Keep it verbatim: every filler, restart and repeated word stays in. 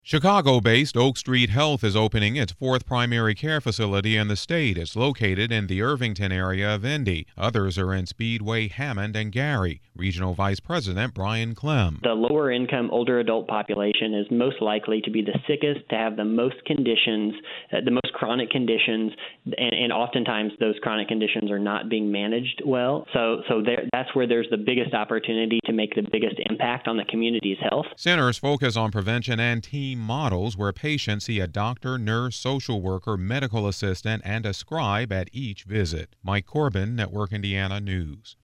Chicago-based Oak Street Health is opening its fourth primary care facility in the state. It's located in the Irvington area of Indy. Others are in Speedway, Hammond, and Gary. Regional Vice President Brian Clem. The lower-income older adult population is most likely to be the sickest, to have the most conditions, uh, the most chronic conditions, and, and oftentimes those chronic conditions are not being managed well. So, so there, that's where there's the biggest opportunity to make the biggest impact on the community's health. Centers focus on prevention and team models where patients see a doctor, nurse, social worker, medical assistant, and a scribe at each visit. Mike Corbin, Network Indiana News.